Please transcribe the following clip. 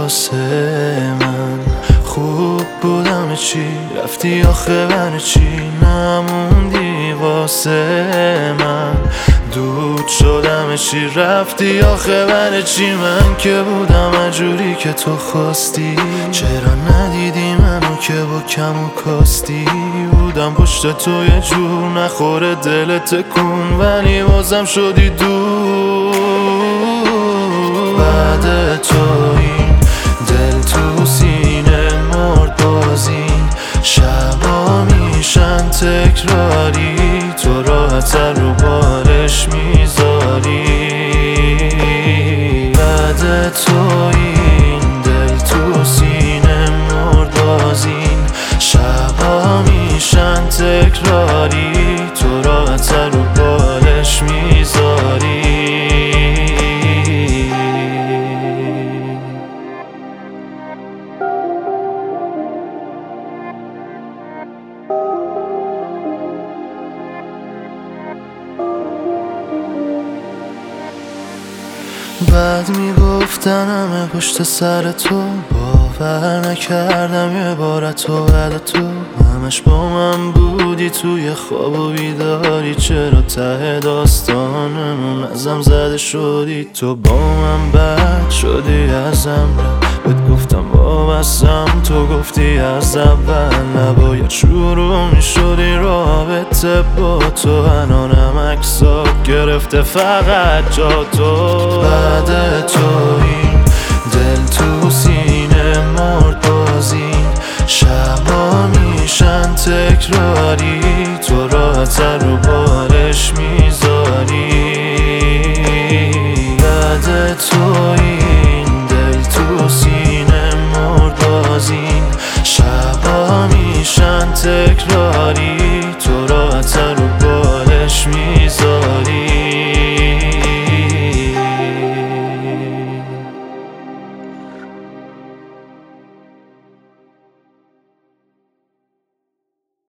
واسه من. خوب بودم چی رفتی آخه برای چی نموندی واسه من. دود شدم چی رفتی آخه برای چی من که بودم اجوری که تو خواستی. چرا ندیدی منو که با کم و کاستی بودم پشت تو یه جور نخوره دلت تکون ولی بازم شدی دور. بعد تو این دل تو سینه مرد بازین شبا میشن تکراری تو راحت‌تر رو بارش میذاری. بعد تو این دل تو سینه مرد بازین شبا میشن تکراری تو راحت‌تر رو بارش میذاری. بعد میگفتن همه پشت سر تو باور نکردم یه بار تو بعد تو همش با من بودی توی خواب و بیداری. چرا ته داستانمون ازم زده شدی تو با من بد شدی ازم بهت گفتم وابستم تو گفتی از اول نباید شروع میشدی رابطه با تو. الانم عکسات گرفته فقط جا تو. بعد تو این دل تو سینه مرد بازین شبا میشن تکراری تو راحت‌تر رو بارش میذاری. بعد تو این دل تو سینه مرد بازین شبا میشن تکراری